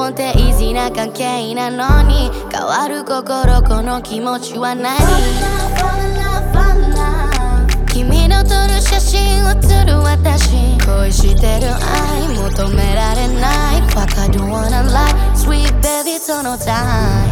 本ってイージーな関係なのに変わる心この気持ちは何君の撮る写真写る私恋してる愛求められない Fuck I don't wanna lie Sweet baby そのtime